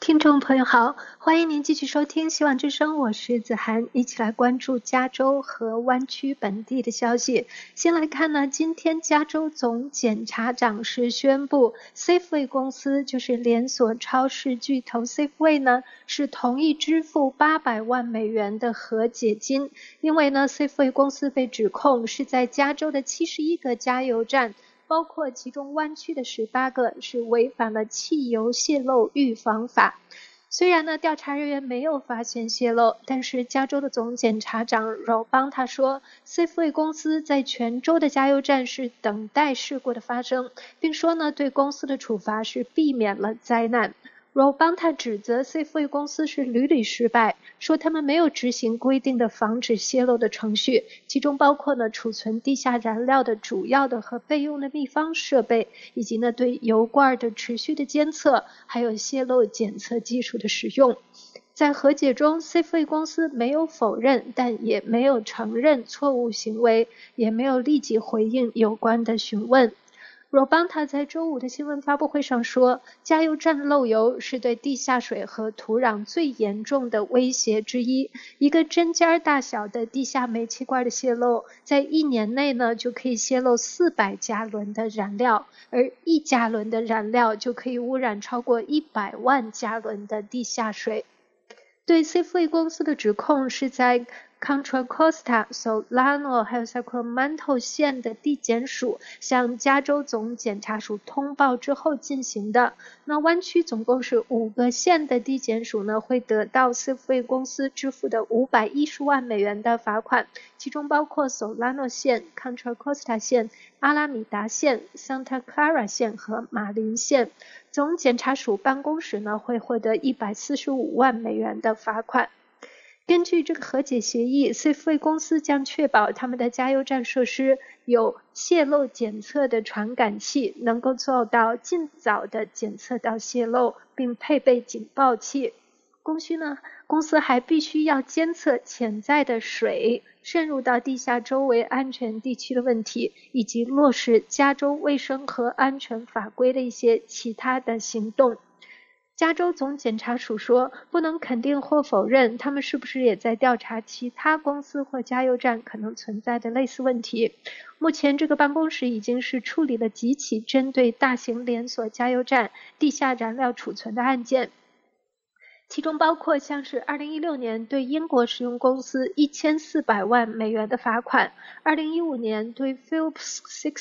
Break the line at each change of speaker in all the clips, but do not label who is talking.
听众朋友好，欢迎您继续收听希望之声，我是子涵，一起来关注加州和湾区本地的消息。先来看呢，今天加州总检察长是宣布 Safeway 公司，就是连锁超市巨头 Safeway 呢，是同意支付800万美元的和解金，因为呢 Safeway 公司被指控是在加州的71个加油站，包括其中湾区的18个是违反了汽油泄漏预防法。虽然呢，调查人员没有发现泄漏，但是加州的总检察长饶邦他说 ，Safeway 公司在全州的加油站是等待事故的发生，并说呢，对公司的处罚是避免了灾难。饶邦他指责 Safeway 公司是屡屡失败，说他们没有执行规定的防止泄漏的程序，其中包括呢储存地下燃料的主要的和备用的密封设备，以及呢对油罐的持续的监测，还有泄漏检测技术的使用。在和解中 Safeway 公司没有否认，但也没有承认错误行为，也没有立即回应有关的询问。Robanta 在周五的新闻发布会上说，加油站漏油是对地下水和土壤最严重的威胁之一。一个针尖大小的地下煤气罐的泄漏，在1年内呢就可以泄漏400加仑的燃料，而1加仑的燃料就可以污染超过100万加仑的地下水。对 Safeway 公司的指控是在 Contra Costa、Solano 还有 Sacramento 县的地检署向加州总检察署通报之后进行的。那湾区总共是5个县的地检署呢，会得到 Safeway 公司支付的510万美元的罚款，其中包括 Solano 县、Contra Costa 县、阿拉米达县、Santa Clara 县和马林县。总检察署办公室呢会获得145万美元的罚款。根据这个和解协议 ，Safeway 公司将确保他们的加油站设施有泄漏检测的传感器，能够做到尽早的检测到泄漏，并配备警报器。公司还必须要监测潜在的水渗入到地下周围安全地区的问题，以及落实加州卫生和安全法规的一些其他的行动。加州总检察署说，不能肯定或否认他们是不是也在调查其他公司或加油站可能存在的类似问题。目前这个办公室已经是处理了几起针对大型连锁加油站地下燃料储存的案件，其中包括像是2016年对英国石油公司1400万美元的罚款，2015年对 Phillips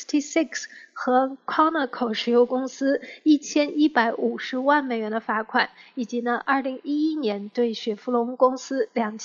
66和 Conoco 石油公司1150万美元的罚款，以及呢2011年对雪佛龙公司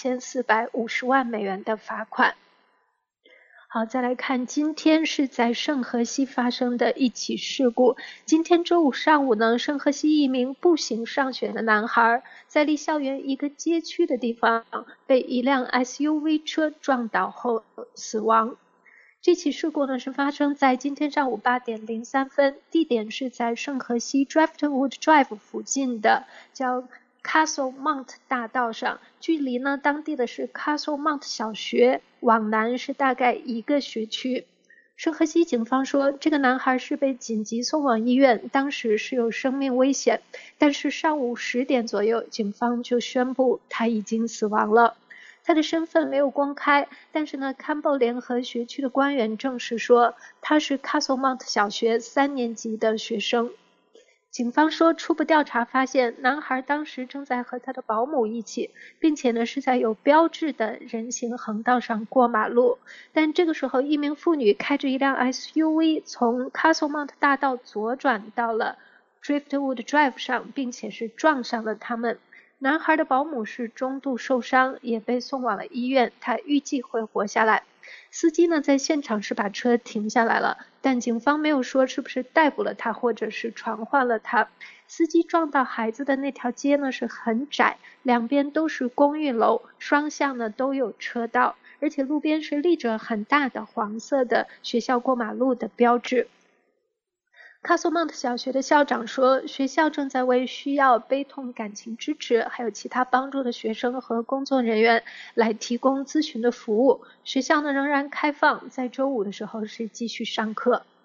2450万美元的罚款。好，再来看今天是在圣荷西发生的一起事故。今天周五上午呢，圣荷西一名步行上学的男孩在离校园一个街区的地方被一辆 SUV 车撞倒后死亡。这起事故呢是发生在今天上午8点03分，地点是在圣荷西 Driftwood Drive 附近的叫Castle Mount 大道上，距离呢当地的是 Castle Mount 小学往南是大概1个学区。圣荷西警方说，这个男孩是被紧急送往医院，当时是有生命危险，但是上午10点左右，警方就宣布他已经死亡了。他的身份没有公开，但是呢 Campbell 联合学区的官员证实说，他是 Castle Mount 小学3年级的学生。警方说，初步调查发现，男孩当时正在和他的保姆一起，并且呢是在有标志的人行横道上过马路。但这个时候，一名妇女开着一辆 SUV 从 Castle Mount 大道左转到了 Driftwood Drive 上，并且是撞上了他们。男孩的保姆是中度受伤，也被送往了医院，他预计会活下来。司机呢在现场是把车停下来了，但警方没有说是不是逮捕了他或者是传唤了他。司机撞到孩子的那条街呢是很窄，两边都是公寓楼，双向呢都有车道，而且路边是立着很大的黄色的学校过马路的标志。Castle Mount 小学的校长说，学校正在为需要悲痛感情支持还有其他帮助的学生和工作人员来提供咨询的服务。学校呢仍然开放，在周五的时候是继续上课。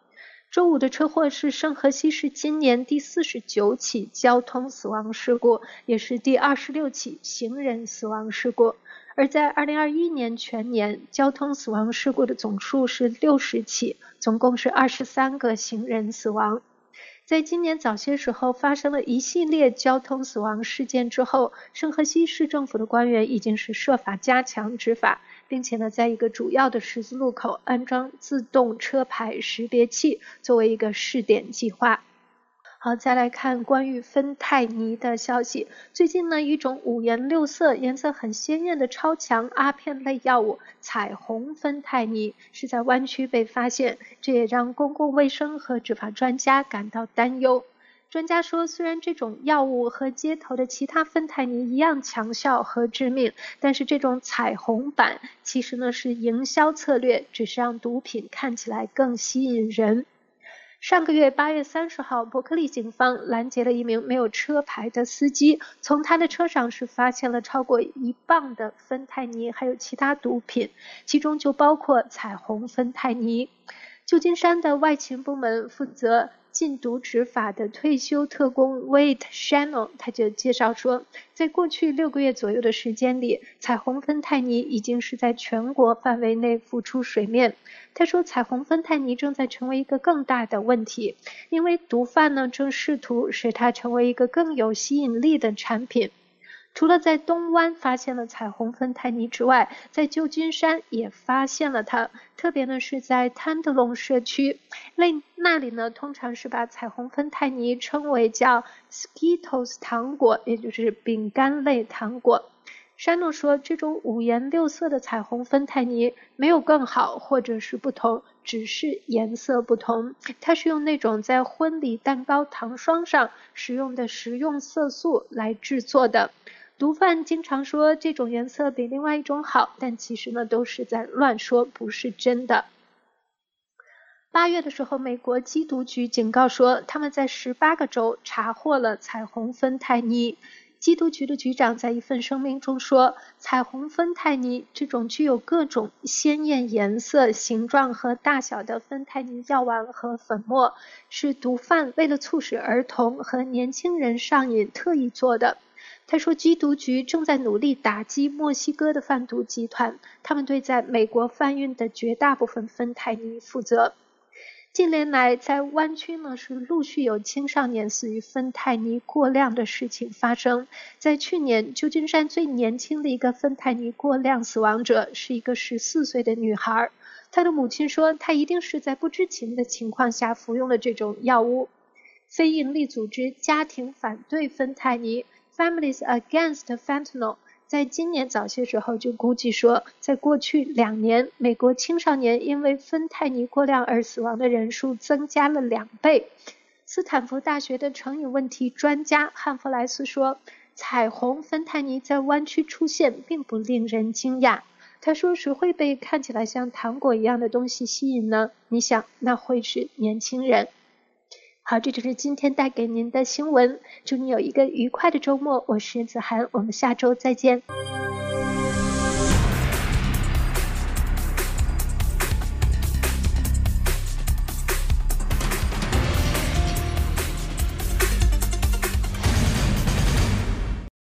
周五的车祸是圣荷西市今年第49起交通死亡事故，也是第26起行人死亡事故。而在2021年全年，交通死亡事故的总数是60起，总共是23个行人死亡。在今年早些时候发生了一系列交通死亡事件之后，圣荷西市政府的官员已经是设法加强执法，并且呢，在一个主要的十字路口安装自动车牌识别器，作为一个试点计划。好，再来看关于芬太尼的消息。最近呢，一种五颜六色、颜色很鲜艳的超强阿片类药物彩虹芬太尼是在湾区被发现，这也让公共卫生和执法专家感到担忧。专家说，虽然这种药物和街头的其他芬太尼一样强效和致命，但是这种彩虹版其实呢是营销策略，只是让毒品看起来更吸引人。上个月8月30号，伯克利警方拦截了一名没有车牌的司机，从他的车上是发现了超过1磅的芬太尼，还有其他毒品，其中就包括彩虹芬太尼。旧金山的外勤部门负责禁毒执法的退休特工 Wade Shannon 他就介绍说，在过去6个月左右的时间里，彩虹芬太尼已经是在全国范围内浮出水面。他说，彩虹芬太尼正在成为一个更大的问题，因为毒贩呢正试图使它成为一个更有吸引力的产品。除了在东湾发现了彩虹芬太尼之外，在旧金山也发现了它，特别呢是在坦德隆社区，那里呢通常是把彩虹芬太尼称为叫 Skittles 糖果，也就是饼干类糖果。山诺说，这种五颜六色的彩虹芬太尼没有更好或者是不同，只是颜色不同。它是用那种在婚礼蛋糕糖霜上使用的食用色素来制作的。毒贩经常说这种颜色比另外一种好，但其实呢都是在乱说，不是真的。8月的时候，美国缉毒局警告说，他们在18个州查获了彩虹芬太尼。缉毒局的局长在一份声明中说，彩虹芬太尼这种具有各种鲜艳颜色、形状和大小的芬太尼药丸和粉末，是毒贩为了促使儿童和年轻人上瘾特意做的。他说，缉毒局正在努力打击墨西哥的贩毒集团，他们对在美国贩运的绝大部分芬太尼负责。近年来，在湾区呢是陆续有青少年死于芬太尼过量的事情发生。在去年，旧金山最年轻的一个芬太尼过量死亡者是一个14岁的女孩，她的母亲说，她一定是在不知情的情况下服用了这种药物。非营利组织家庭反对芬太尼 Families Against Fentanyl 在今年早些时候就估计说，在过去2年，美国青少年因为芬太尼过量而死亡的人数增加了2倍。斯坦福大学的成瘾问题专家汉弗莱斯说，彩虹芬太尼在湾区出现并不令人惊讶。他说，谁会被看起来像糖果一样的东西吸引呢？你想，那会是年轻人。好，这就是今天带给您的新闻，祝你有一个愉快的周末，我是子涵，我们下周再见。